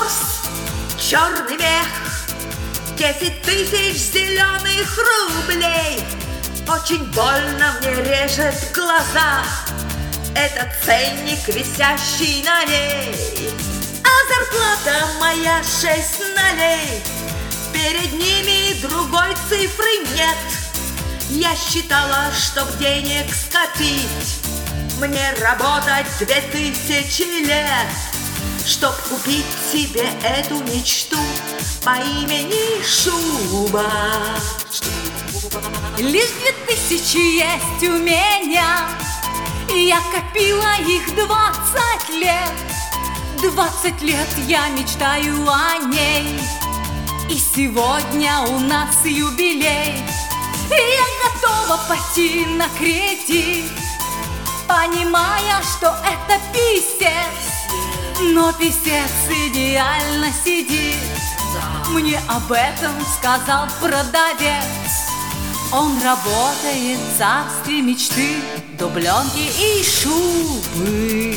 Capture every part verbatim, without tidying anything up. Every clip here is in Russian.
курс, черный мех, десять тысяч зеленых рублей. Очень больно мне режет глаза этот ценник, висящий на ней. А зарплата моя шесть нолей, перед ними другой цифры нет. Я считала, чтоб денег скопить, мне работать две тысячи лет, чтоб купить себе эту мечту по имени Шуба. Лишь две тысячи есть у меня, я копила их двадцать лет. Двадцать лет я мечтаю о ней, и сегодня у нас юбилей. Я готова пойти на кредит, понимая, что это писец, но писец идеально сидит. Мне об этом сказал продавец. Он работает в царстве мечты, дубленки и шубы.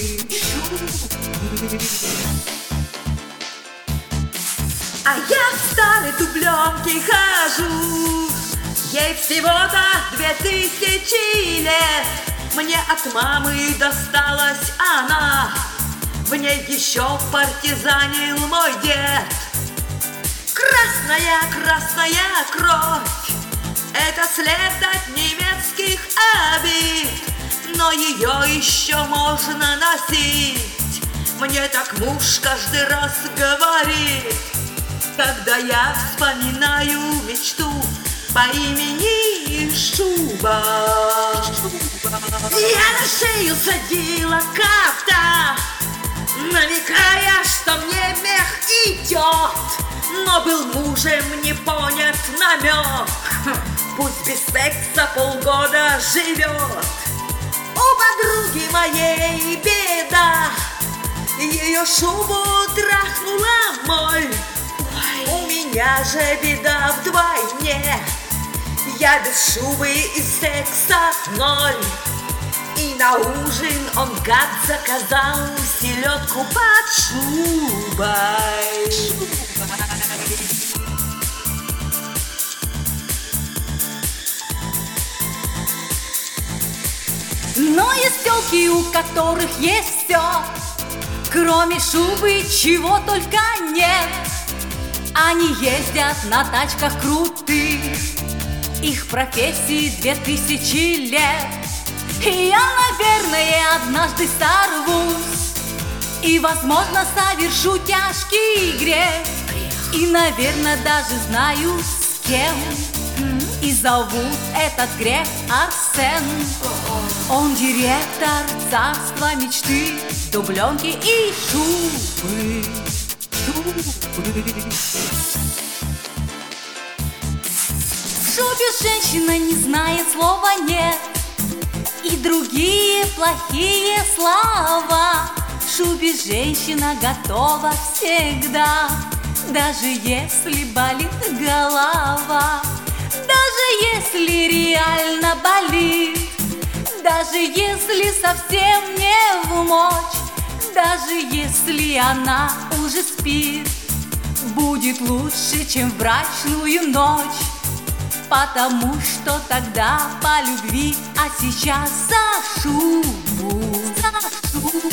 А я в старой дубленке хожу, ей всего-то две тысячи лет. Мне от мамы досталась она, в ней еще партизанил мой дед. Красная, красная кровь, это след от немецких обид, но ее еще можно носить. Мне так муж каждый раз говорит, когда я вспоминаю мечту по имени Шуба. Я на шею садила кафта, намекая, что мне мех идет, но был мужем не понят намек. Пусть без секса полгода живет. У подруги моей беда, ее шубу трахнула моль. У меня же беда вдвойне, я без шубы и секса ноль. И на ужин он, гад, заказал селедку под шубой. Но есть тёлки, у которых есть все, кроме шубы, чего только нет. Они ездят на тачках крутых, их профессии две тысячи лет. И я, наверное, однажды сорвусь и, возможно, совершу тяжкий грех. И, наверное, даже знаю, с кем. И зовут этот грех Арсен. Он директор царства мечты, дубленки и шубы. В шубе женщина не знает слова «нет» и другие плохие слова. В шубе женщина готова всегда, даже если болит голова. Даже если реально болит, даже если совсем не вмочь, даже если она уже спит, будет лучше, чем в брачную ночь. Потому что тогда по любви, а сейчас за шубу, за шубу.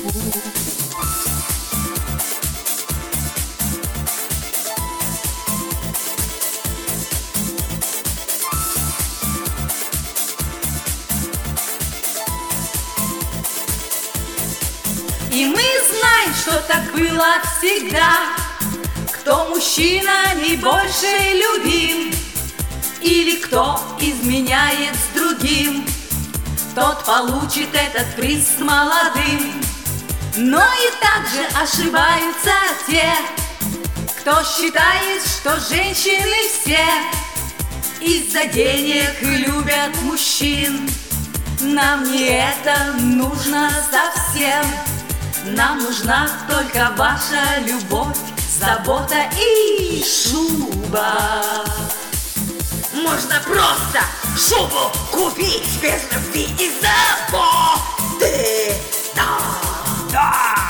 И мы знаем, что так было всегда. Кто мужчина не больше любим, или кто изменяет с другим, тот получит этот приз молодым. Но и также ошибаются те, кто считает, что женщины все из-за денег любят мужчин. Нам не это нужно совсем. Нам нужна только ваша любовь, забота и шуба. Можно просто шубу купить без любви и заботы. Да, да.